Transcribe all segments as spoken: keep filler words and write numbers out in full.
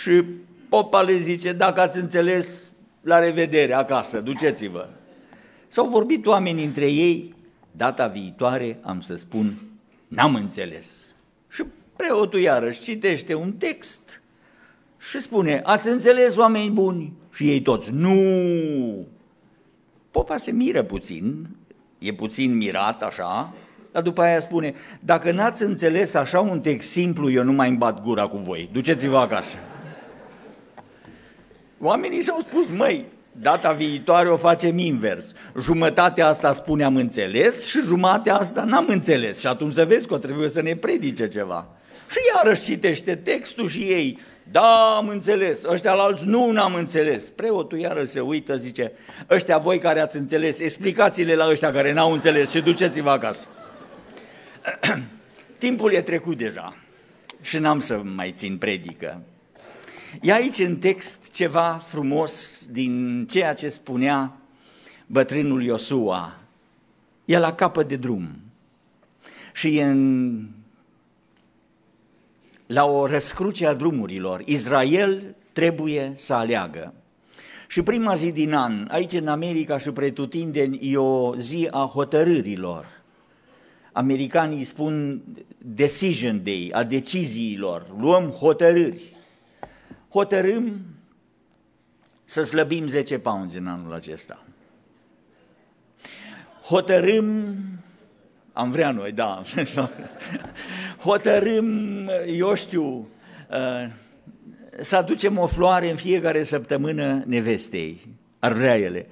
Și popa le zice, dacă ați înțeles, la revedere, acasă, duceți-vă. S-au vorbit oamenii între ei, data viitoare am să spun, n-am înțeles. Și preotul iarăși citește un text și spune, ați înțeles, oameni buni? Și ei toți, nu! Popa se miră puțin, e puțin mirat așa, dar după aia spune, dacă n-ați înțeles așa un text simplu, eu nu mai îmi bat gura cu voi, duceți-vă acasă. Oamenii s-au spus, măi, data viitoare o facem invers. Jumătatea asta spune am înțeles și jumătatea asta n-am înțeles. Și atunci să vezi că trebuie să ne predice ceva. Și iarăși citește textul și ei, da, am înțeles, ăștia la alți nu, n-am înțeles. Preotul iarăși se uită, zice, ăștia voi care ați înțeles, explicați-le la ăștia care n-au înțeles și duceți-vă acasă. Timpul e trecut deja și n-am să mai țin predică. E aici în text ceva frumos din ceea ce spunea bătrânul Iosua. E la capăt de drum și e în, la o răscruce a drumurilor. Israel trebuie să aleagă. Și prima zi din an, aici în America și pretutindeni, e o zi a hotărârilor. Americanii spun decision day, a deciziilor, luăm hotărâri. Hotărâm să slăbim zece pounds în anul acesta. Hotărâm, am vrea noi, da, hotărâm, eu știu, să aducem o floare în fiecare săptămână nevestei, ar vrea ele.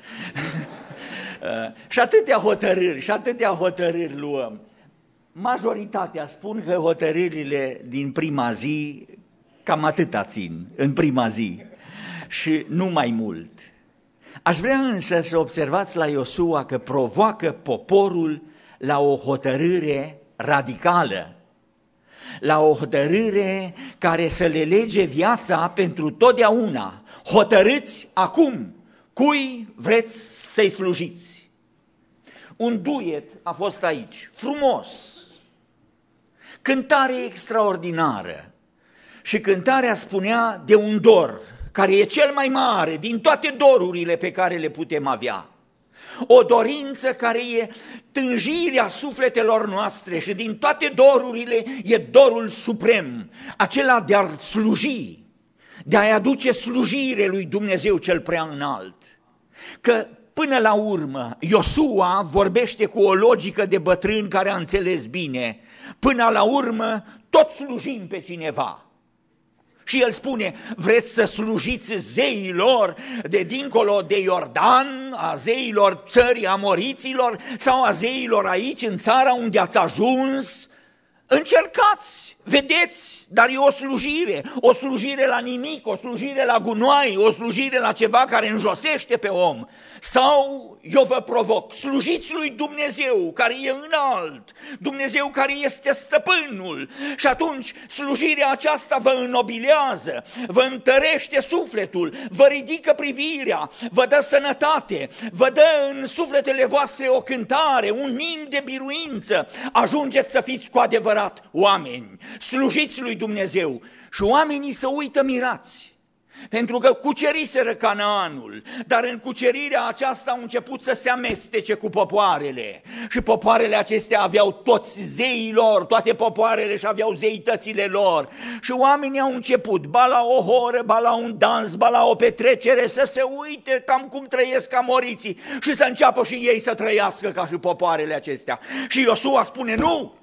Și atâtea hotărâri, și atâtea hotărâri luăm. Majoritatea spun că hotărârile din prima zi cam atâta țin, în prima zi, și nu mai mult. Aș vrea însă să observați la Iosua că provoacă poporul la o hotărâre radicală, la o hotărâre care să le lege viața pentru totdeauna. Hotărâți acum cui vreți să-i slujiți. Un duet a fost aici, frumos, cântare extraordinară. Și cântarea spunea de un dor, care e cel mai mare din toate dorurile pe care le putem avea. O dorință care e tânjirea sufletelor noastre și din toate dorurile e dorul suprem, acela de a sluji, de a-i aduce slujire lui Dumnezeu cel prea înalt. Că până la urmă Iosua vorbește cu o logică de bătrân care a înțeles bine, până la urmă tot slujim pe cineva. Și el spune, vreți să slujiți zeilor de dincolo de Iordan, a zeilor țării amoriților sau a zeilor aici în țara unde ați ajuns? Încercați, vedeți, dar e o slujire, o slujire la nimic, o slujire la gunoi, o slujire la ceva care înjosește pe om. Sau eu vă provoc, slujiți lui Dumnezeu care e înalt, Dumnezeu care este stăpânul și atunci slujirea aceasta vă înnobilează, vă întărește sufletul, vă ridică privirea, vă dă sănătate, vă dă în sufletele voastre o cântare, un nim de biruință, ajungeți să fiți cu adevărat oameni, slujiți lui Dumnezeu. Și oamenii se uită mirați, pentru că cuceriseră Canaanul, dar în cucerirea aceasta au început să se amestece cu popoarele. Și popoarele acestea aveau toți zeii lor, toate popoarele și aveau zeitățile lor. Și oamenii au început, ba la o horă, ba la un dans, ba la o petrecere, să se uite cam cum trăiesc amoriții și să înceapă și ei să trăiască ca și popoarele acestea. Și Iosua spune, nu!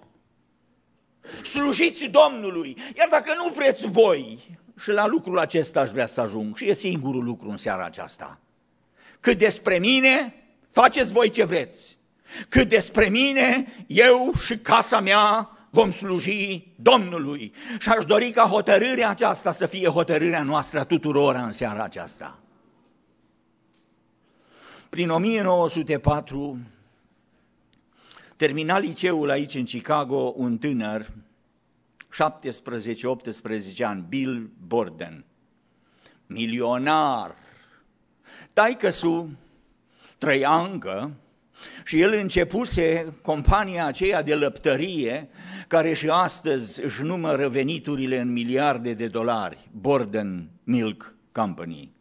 Slujiți Domnului, iar dacă nu vreți voi, și la lucrul acesta aș vrea să ajung, și e singurul lucru în seara aceasta. Cât despre mine, faceți voi ce vreți. Cât despre mine, eu și casa mea vom sluji Domnului. Și aș dori ca hotărârea aceasta să fie hotărârea noastră tuturor în seara aceasta. Prin o mie nouă sute patru, termina liceul aici în Chicago un tânăr, șaptesprezece optsprezece ani, Bill Borden, milionar. Taică-su trăia încă, Și el începuse compania aceea de lăptărie, care și astăzi își numără veniturile în miliarde de dolari, Borden Milk Company.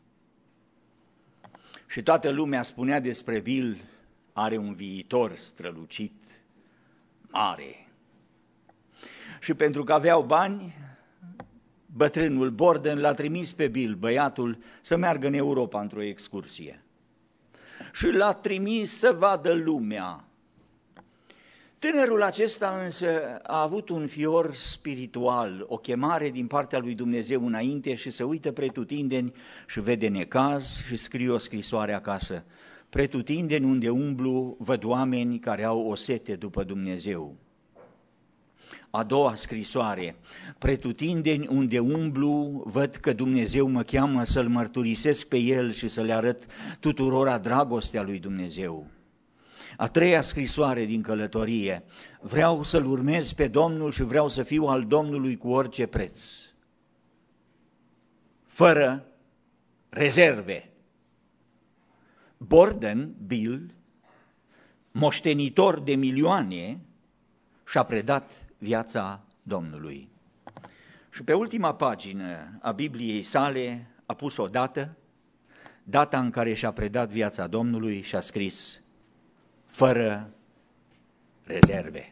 Și toată lumea spunea despre Bill, are un viitor strălucit, mare. Și pentru că aveau bani, bătrânul Borden l-a trimis pe Bill, băiatul, să meargă în Europa într-o excursie. Și l-a trimis să vadă lumea. Tânărul acesta însă a avut un fior spiritual, o chemare din partea lui Dumnezeu înainte și se uită pretutindeni și vede necaz și scrie o scrisoare acasă. Pretutindeni unde umblu văd oameni care au o sete după Dumnezeu. A doua scrisoare, pretutindeni unde umblu, văd că Dumnezeu mă cheamă să-L mărturisesc pe El și să le arăt tuturora dragostea lui Dumnezeu. A treia scrisoare din călătorie, vreau să-L urmez pe Domnul și vreau să fiu al Domnului cu orice preț, fără rezerve. Borden, Bill, moștenitor de milioane, și-a predat viața Domnului. Și pe ultima pagină a Bibliei sale a pus o dată, data în care și-a predat viața Domnului și a scris fără rezerve.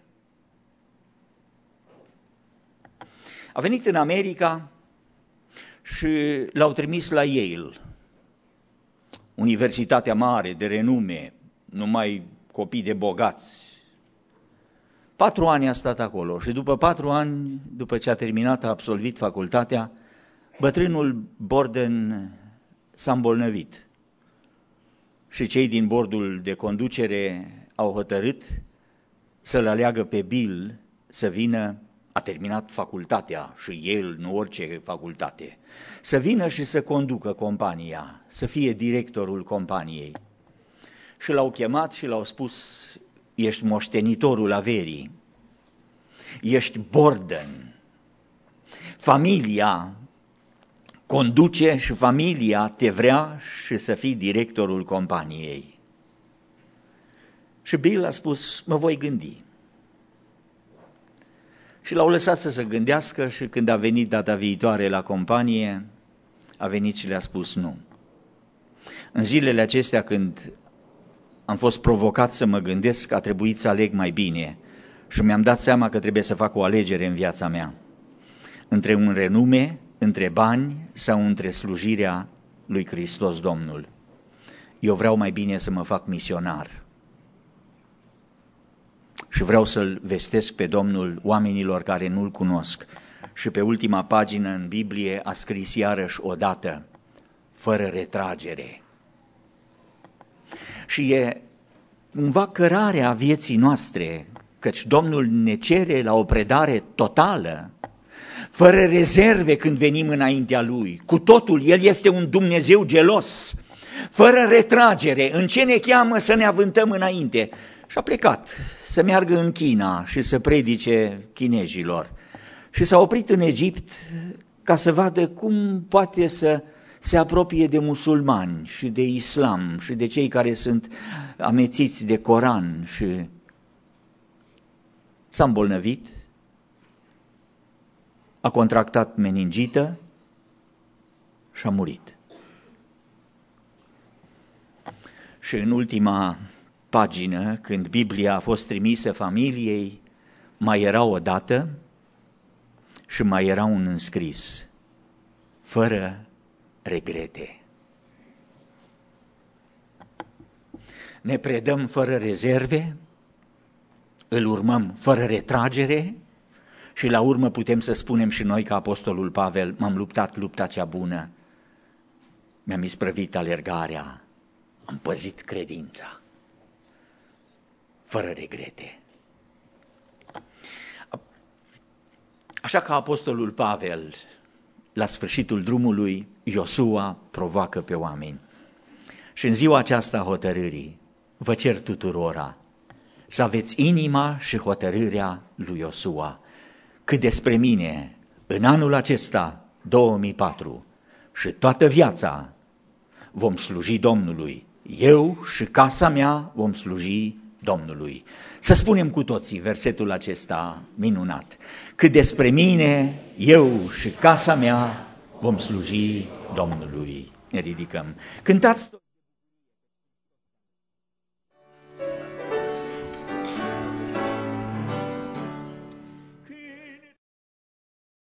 A venit în America și l-au trimis la Yale, universitatea mare, de renume, numai copii de bogați. Patru ani a stat acolo și după patru ani, după ce a terminat, a absolvit facultatea, bătrânul Borden s-a îmbolnăvit. Și cei din bordul de conducere au hotărât să-l aleagă pe Bill să vină, a terminat facultatea și el, nu orice facultate, să vină și să conducă compania, să fie directorul companiei. Și l-au chemat și l-au spus, ești moștenitorul averii, ești Borden, familia conduce și familia te vrea și să fii directorul companiei. Și Bill a spus, mă voi gândi. Și l-au lăsat să se gândească și când a venit data viitoare la companie, a venit și le-a spus nu. În zilele acestea când am fost provocat să mă gândesc, a trebuit să aleg mai bine și mi-am dat seama că trebuie să fac o alegere în viața mea. Între un renume, între bani sau între slujirea lui Hristos Domnul. Eu vreau mai bine să mă fac misionar și vreau să-L vestesc pe Domnul oamenilor care nu-L cunosc. Și pe ultima pagină în Biblie a scris iarăși odată, fără retragere. Și e cumva cărarea vieții noastre, căci Domnul ne cere la o predare totală, fără rezerve când venim înaintea Lui. Cu totul, El este un Dumnezeu gelos, fără retragere. În ce ne cheamă să ne avântăm înainte? Și a plecat să meargă în China și să predice chinezilor. Și s-a oprit în Egipt ca să vadă cum poate să se apropie de musulmani și de islam și de cei care sunt amețiți de Coran. Și s-a îmbolnăvit, a contractat meningită și a murit. Și în ultima pagină, când Biblia a fost trimisă familiei, mai era o dată și mai era un înscris, fără regrete. Ne predăm fără rezerve, îl urmăm fără retragere și la urmă putem să spunem și noi ca apostolul Pavel, m-am luptat lupta cea bună, mi-am isprăvit alergarea, am păzit credința, fără regrete. Așa că apostolul Pavel, la sfârșitul drumului, Iosua provoacă pe oameni. Și în ziua aceasta hotărârii, vă cer tuturora să aveți inima și hotărârea lui Iosua. Cât despre mine, în anul acesta, două mii patru, și toată viața vom sluji Domnului. Eu și casa mea vom sluji Domnului. Să spunem cu toții versetul acesta minunat. Cât despre mine, eu și casa mea vom sluji Domnului. Ne ridicăm. Cântați